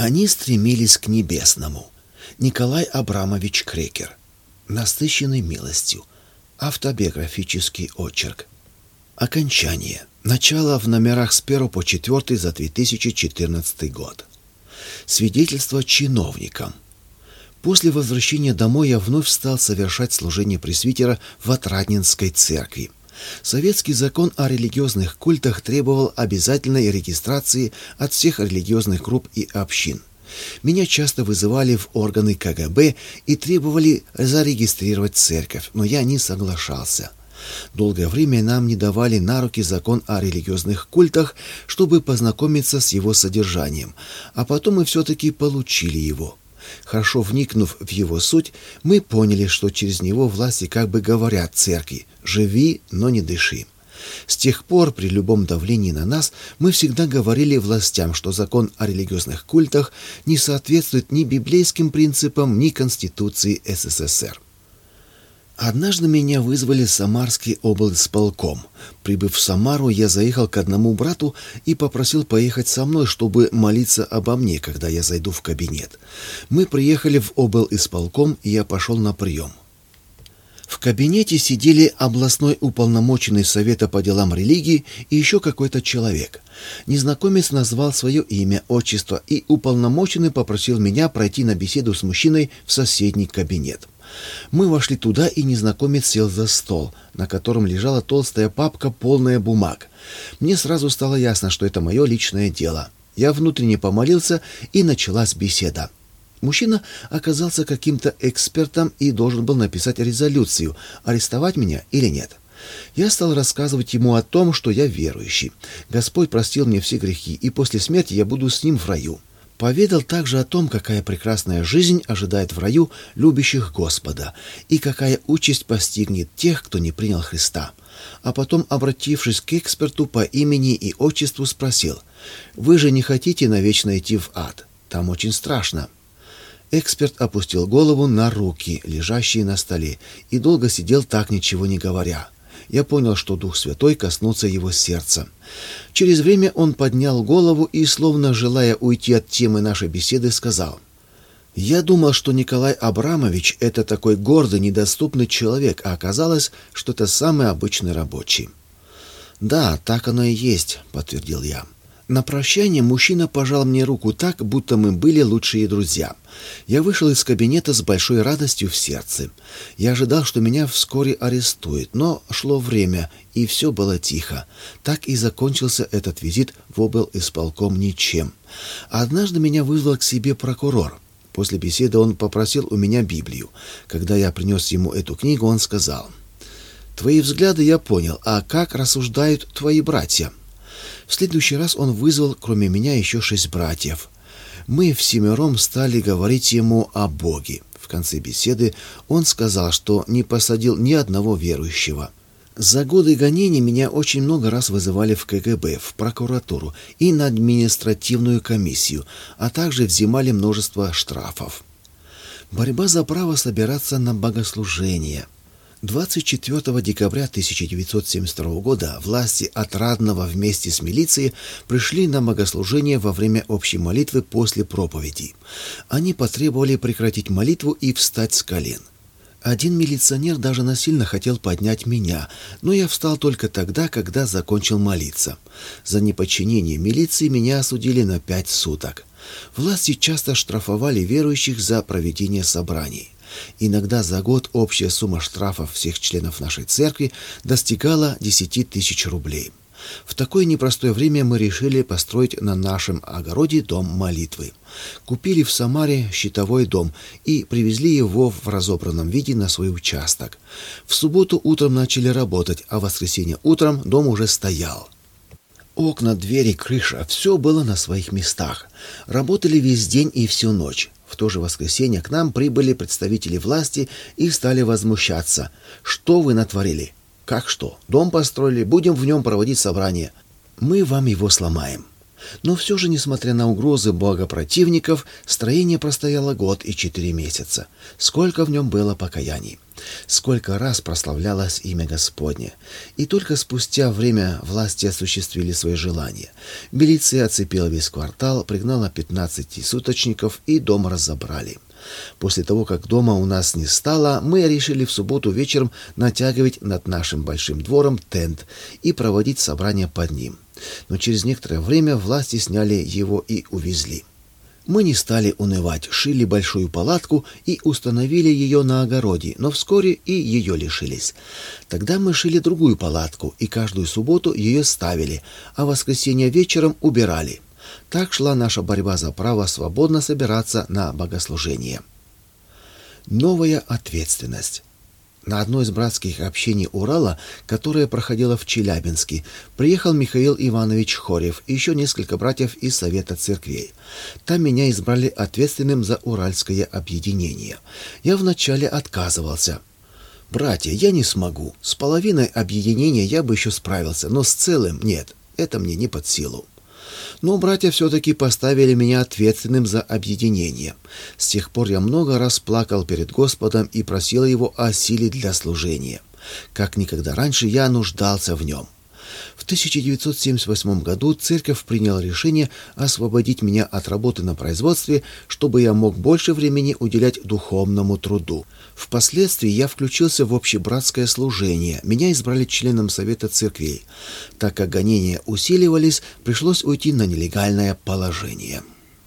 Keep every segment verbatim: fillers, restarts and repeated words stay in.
Они стремились к небесному. Николай Абрамович Крекер. Насыщенный милостью. Автобиографический очерк. Окончание. Начало в номерах с первого по четвертый за две тысячи четырнадцатый год. Свидетельство чиновникам. После возвращения домой я вновь стал совершать служение пресвитера в Отрадненской церкви. Советский закон о религиозных культах требовал обязательной регистрации от всех религиозных групп и общин. Меня часто вызывали в органы ка гэ бэ и требовали зарегистрировать церковь, но я не соглашался. Долгое время нам не давали на руки закон о религиозных культах, чтобы познакомиться с его содержанием, а потом мы все-таки получили его. Хорошо вникнув в его суть, мы поняли, что через него власти как бы говорят церкви: «Живи, но не дыши». С тех пор при любом давлении на нас мы всегда говорили властям, что закон о религиозных культах не соответствует ни библейским принципам, ни Конституции эс эс эс эр. Однажды меня вызвали в Самарский облисполком. Прибыв в Самару, я заехал к одному брату и попросил поехать со мной, чтобы молиться обо мне, когда я зайду в кабинет. Мы приехали в облисполком, и я пошел на прием. В кабинете сидели областной уполномоченный Совета по делам религии и еще какой-то человек. Незнакомец назвал свое имя, отчество, и уполномоченный попросил меня пройти на беседу с мужчиной в соседний кабинет. Мы вошли туда, и незнакомец сел за стол, на котором лежала толстая папка, полная бумаг. Мне сразу стало ясно, что это мое личное дело. Я внутренне помолился, и началась беседа. Мужчина оказался каким-то экспертом и должен был написать резолюцию, арестовать меня или нет. Я стал рассказывать ему о том, что я верующий. Господь простил мне все грехи, и после смерти я буду с ним в раю. Поведал также о том, какая прекрасная жизнь ожидает в раю любящих Господа, и какая участь постигнет тех, кто не принял Христа. А потом, обратившись к эксперту по имени и отчеству, спросил: «Вы же не хотите навечно идти в ад? Там очень страшно». Эксперт опустил голову на руки, лежащие на столе, и долго сидел так, ничего не говоря. Я понял, что Дух Святой коснулся его сердца. Через время он поднял голову и, словно желая уйти от темы нашей беседы, сказал: «Я думал, что Николай Абрамович — это такой гордый, недоступный человек, а оказалось, что это самый обычный рабочий». «Да, так оно и есть», — подтвердил я. На прощание мужчина пожал мне руку так, будто мы были лучшие друзья. Я вышел из кабинета с большой радостью в сердце. Я ожидал, что меня вскоре арестуют, но шло время, и все было тихо. Так и закончился этот визит в облисполком ничем. Однажды меня вызвал к себе прокурор. После беседы он попросил у меня Библию. Когда я принес ему эту книгу, он сказал: «Твои взгляды я понял, а как рассуждают твои братья?» В следующий раз он вызвал, кроме меня, еще шесть братьев. Мы всемиром стали говорить ему о Боге. В конце беседы он сказал, что не посадил ни одного верующего. За годы гонений меня очень много раз вызывали в ка гэ бэ, в прокуратуру и на административную комиссию, а также взимали множество штрафов. Борьба за право собираться на богослужение. двадцать четвёртого декабря тысяча девятьсот семьдесят второго года власти Отрадного вместе с милицией пришли на богослужение во время общей молитвы после проповеди. Они потребовали прекратить молитву и встать с колен. Один милиционер даже насильно хотел поднять меня, но я встал только тогда, когда закончил молиться. За неподчинение милиции меня осудили на пять суток. Власти часто штрафовали верующих за проведение собраний. Иногда за год общая сумма штрафов всех членов нашей церкви достигала десяти тысяч рублей. В такое непростое время мы решили построить на нашем огороде дом молитвы. Купили в Самаре щитовой дом и привезли его в разобранном виде на свой участок. В субботу утром начали работать, а в воскресенье утром дом уже стоял. Окна, двери, крыша — все было на своих местах. Работали весь день и всю ночь. В то же воскресенье к нам прибыли представители власти и стали возмущаться. «Что вы натворили?» «Как что? Дом построили, будем в нем проводить собрание. Мы вам его сломаем». Но все же, несмотря на угрозы богопротивников, строение простояло год и четыре месяца. Сколько в нем было покаяний! Сколько раз прославлялось имя Господне! И только спустя время власти осуществили свои желания. Милиция оцепила весь квартал, пригнала пятнадцать суточников и дом разобрали. После того, как дома у нас не стало, мы решили в субботу вечером натягивать над нашим большим двором тент и проводить собрание под ним. Но через некоторое время власти сняли его и увезли. Мы не стали унывать, шили большую палатку и установили ее на огороде, но вскоре и ее лишились. Тогда мы шили другую палатку и каждую субботу ее ставили, а в воскресенье вечером убирали. Так шла наша борьба за право свободно собираться на богослужение. Новая ответственность. На одно из братских общений Урала, которое проходило в Челябинске, приехал Михаил Иванович Хорев и еще несколько братьев из Совета Церквей. Там меня избрали ответственным за Уральское объединение. Я вначале отказывался. «Братья, я не смогу. С половиной объединения я бы еще справился, но с целым нет. Это мне не под силу». Но братья все-таки поставили меня ответственным за объединение. С тех пор я много раз плакал перед Господом и просил Его о силе для служения. Как никогда раньше я нуждался в нем. В тысяча девятьсот семьдесят восьмом году церковь приняла решение освободить меня от работы на производстве, чтобы я мог больше времени уделять духовному труду. Впоследствии я включился в общебратское служение. Меня избрали членом Совета Церквей. Так как гонения усиливались, пришлось уйти на нелегальное положение.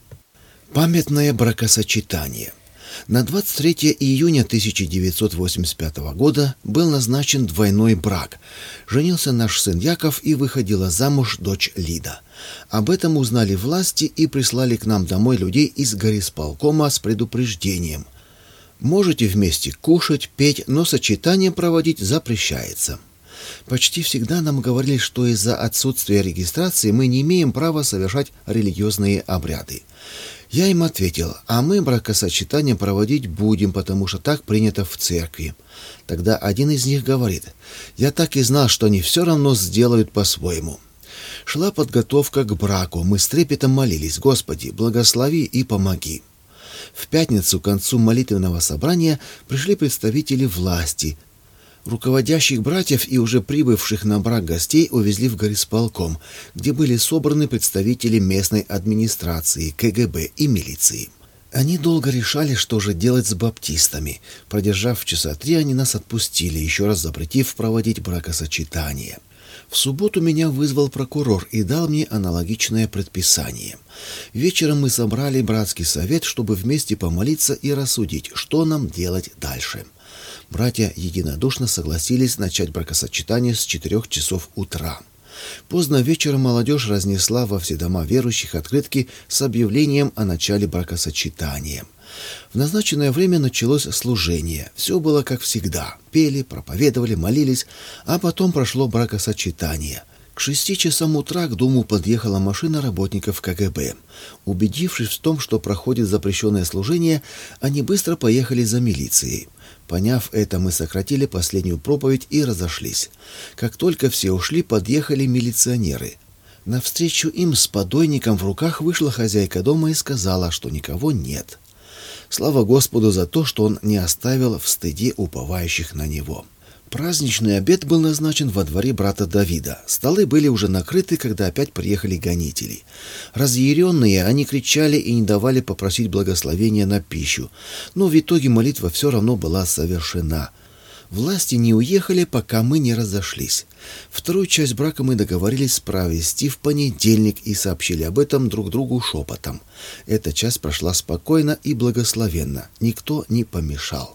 Памятное бракосочетание. На двадцать третье июня тысяча девятьсот восемьдесят пятого года был назначен двойной брак. Женился наш сын Яков и выходила замуж дочь Лида. Об этом узнали власти и прислали к нам домой людей из горисполкома с предупреждением. Можете вместе кушать, петь, но сочетание проводить запрещается. Почти всегда нам говорили, что из-за отсутствия регистрации мы не имеем права совершать религиозные обряды. Я им ответил, а мы бракосочетание проводить будем, потому что так принято в церкви. Тогда один из них говорит, я так и знал, что они все равно сделают по-своему. Шла подготовка к браку, мы с трепетом молились, Господи, благослови и помоги. В пятницу к концу молитвенного собрания пришли представители власти. Руководящих братьев и уже прибывших на брак гостей увезли в горисполком, где были собраны представители местной администрации, ка гэ бэ и милиции. Они долго решали, что же делать с баптистами. Продержав часа три, они нас отпустили, еще раз запретив проводить бракосочетание. В субботу меня вызвал прокурор и дал мне аналогичное предписание. Вечером мы собрали братский совет, чтобы вместе помолиться и рассудить, что нам делать дальше. Братья единодушно согласились начать бракосочетание с четырех часов утра. Поздно вечером молодежь разнесла во все дома верующих открытки с объявлением о начале бракосочетания. В назначенное время началось служение. Все было как всегда. Пели, проповедовали, молились, а потом прошло бракосочетание. К шести часам утра к дому подъехала машина работников ка гэ бэ. Убедившись в том, что проходит запрещенное служение, они быстро поехали за милицией. Поняв это, мы сократили последнюю проповедь и разошлись. Как только все ушли, подъехали милиционеры. Навстречу им с подойником в руках вышла хозяйка дома и сказала, что никого нет. Слава Господу за то, что Он не оставил в стыде уповающих на Него. Праздничный обед был назначен во дворе брата Давида. Столы были уже накрыты, когда опять приехали гонители. Разъяренные, они кричали и не давали попросить благословения на пищу. Но в итоге молитва все равно была совершена. Власти не уехали, пока мы не разошлись. Вторую часть брака мы договорились провести в понедельник и сообщили об этом друг другу шепотом. Эта часть прошла спокойно и благословенно. Никто не помешал.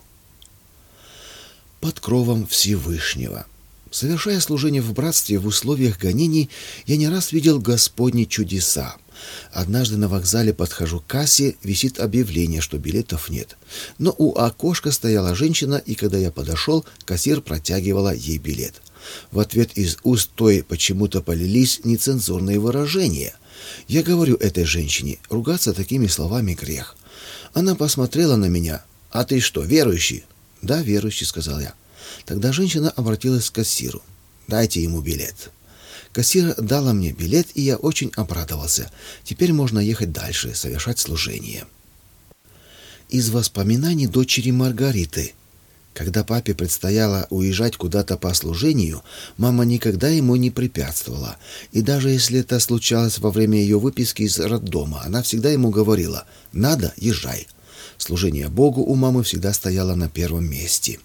Под кровом Всевышнего. Совершая служение в братстве в условиях гонений, я не раз видел Господни чудеса. Однажды на вокзале подхожу к кассе, висит объявление, что билетов нет. Но у окошка стояла женщина, и когда я подошел, кассир протягивала ей билет. В ответ из уст той почему-то полились нецензурные выражения. Я говорю этой женщине, ругаться такими словами грех. Она посмотрела на меня. «А ты что, верующий?» «Да, верующий», — сказал я. Тогда женщина обратилась к кассиру. «Дайте ему билет». Кассир дала мне билет, и я очень обрадовался. Теперь можно ехать дальше, совершать служение. Из воспоминаний дочери Маргариты. Когда папе предстояло уезжать куда-то по служению, мама никогда ему не препятствовала. И даже если это случалось во время ее выписки из роддома, она всегда ему говорила: «Надо, езжай». Служение Богу у мамы всегда стояло на первом месте.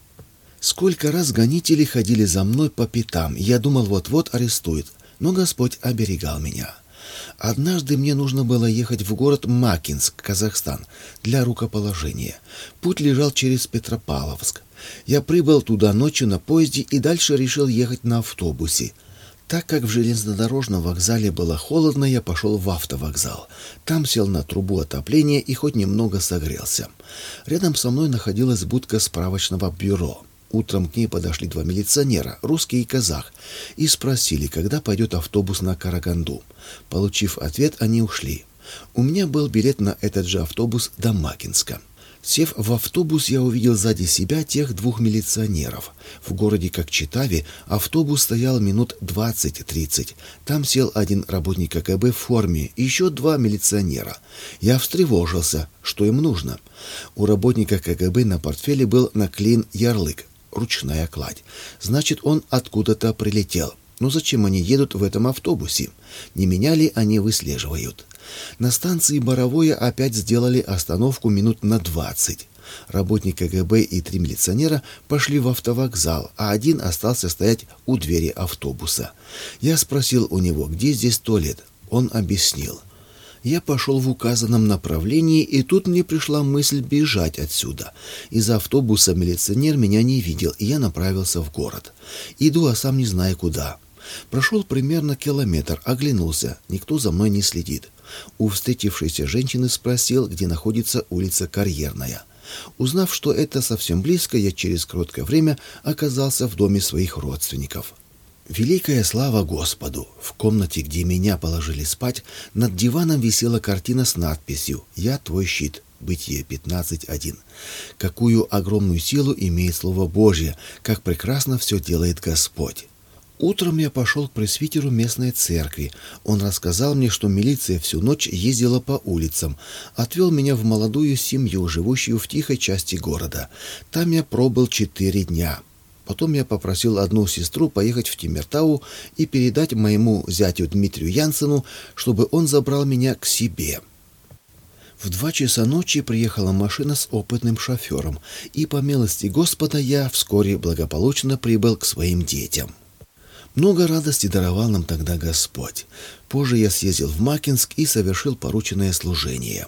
Сколько раз гонители ходили за мной по пятам, я думал, вот-вот арестуют, но Господь оберегал меня. Однажды мне нужно было ехать в город Макинск, Казахстан, для рукоположения. Путь лежал через Петропавловск. Я прибыл туда ночью на поезде и дальше решил ехать на автобусе. Так как в железнодорожном вокзале было холодно, я пошел в автовокзал. Там сел на трубу отопления и хоть немного согрелся. Рядом со мной находилась будка справочного бюро. Утром к ней подошли два милиционера, русский и казах, и спросили, когда пойдет автобус на Караганду. Получив ответ, они ушли. У меня был билет на этот же автобус до Макинска. Сев в автобус, я увидел сзади себя тех двух милиционеров. В городе Кокчетаве автобус стоял минут двадцать-тридцать. Там сел один работник ка гэ бэ в форме и еще два милиционера. Я встревожился, что им нужно. У работника ка гэ бэ на портфеле был наклеен ярлык «Ручная кладь». Значит, он откуда-то прилетел. Но зачем они едут в этом автобусе? Не меня ли они выслеживают? На станции Боровое опять сделали остановку минут на двадцать. Работник ка гэ бэ и три милиционера пошли в автовокзал, а один остался стоять у двери автобуса. Я спросил у него, где здесь туалет. Он объяснил. Я пошел в указанном направлении, и тут мне пришла мысль бежать отсюда. Из автобуса милиционер меня не видел, и я направился в город. Иду, а сам не знаю куда. Прошел примерно километр, оглянулся, никто за мной не следит. У встретившейся женщины спросил, где находится улица Карьерная. Узнав, что это совсем близко, я через короткое время оказался в доме своих родственников. Великая слава Господу! В комнате, где меня положили спать, над диваном висела картина с надписью «Я твой щит». Бытие пятнадцать один. Какую огромную силу имеет Слово Божье, как прекрасно все делает Господь. Утром я пошел к пресвитеру местной церкви. Он рассказал мне, что милиция всю ночь ездила по улицам, отвел меня в молодую семью, живущую в тихой части города. Там я пробыл четыре дня. Потом я попросил одну сестру поехать в Темиртау и передать моему зятю Дмитрию Янсену, чтобы он забрал меня к себе. В два часа ночи приехала машина с опытным шофером, и по милости Господа я вскоре благополучно прибыл к своим детям. Много радости даровал нам тогда Господь. Позже я съездил в Макинск и совершил порученное служение.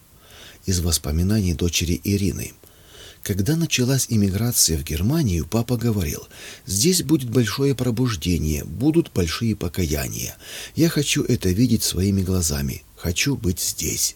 Из воспоминаний дочери Ирины. Когда началась иммиграция в Германию, папа говорил: «Здесь будет большое пробуждение, будут большие покаяния. Я хочу это видеть своими глазами. Хочу быть здесь».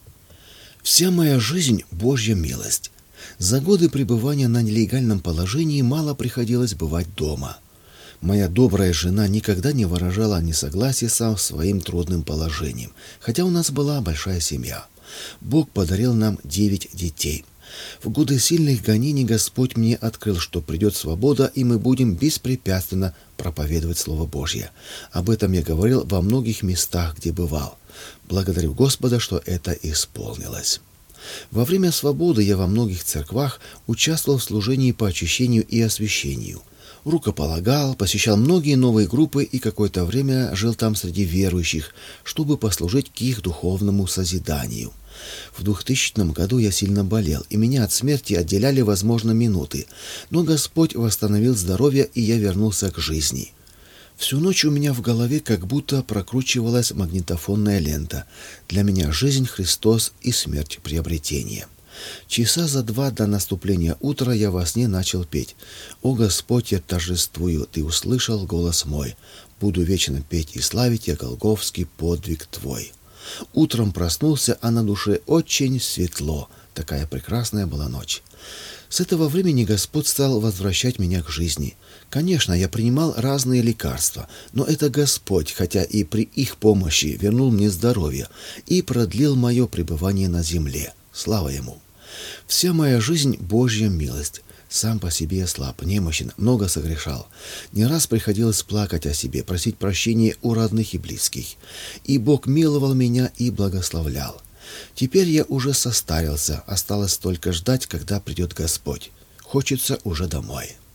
Вся моя жизнь — Божья милость. За годы пребывания на нелегальном положении мало приходилось бывать дома. Моя добрая жена никогда не выражала несогласия со своим трудным положением, хотя у нас была большая семья. Бог подарил нам девять детей. В годы сильных гонений Господь мне открыл, что придет свобода, и мы будем беспрепятственно проповедовать Слово Божье. Об этом я говорил во многих местах, где бывал. Благодарю Господа, что это исполнилось. Во время свободы я во многих церквах участвовал в служении по очищению и освящению. Рукополагал, посещал многие новые группы и какое-то время жил там среди верующих, чтобы послужить к их духовному созиданию. В двухтысячном году я сильно болел, и меня от смерти отделяли, возможно, минуты, но Господь восстановил здоровье, и я вернулся к жизни. Всю ночь у меня в голове как будто прокручивалась магнитофонная лента. Для меня жизнь — Христос и смерть — приобретение. Часа за два до наступления утра я во сне начал петь: «О Господь, я торжествую, Ты услышал голос мой. Буду вечно петь и славить я голгофский подвиг Твой». Утром проснулся, а на душе очень светло. Такая прекрасная была ночь. С этого времени Господь стал возвращать меня к жизни. Конечно, я принимал разные лекарства, но это Господь, хотя и при их помощи, вернул мне здоровье и продлил мое пребывание на земле. Слава Ему! Вся моя жизнь — Божья милость. Сам по себе слаб, немощен, много согрешал. Не раз приходилось плакать о себе, просить прощения у родных и близких. И Бог миловал меня и благословлял. Теперь я уже состарился, осталось только ждать, когда придет Господь. Хочется уже домой.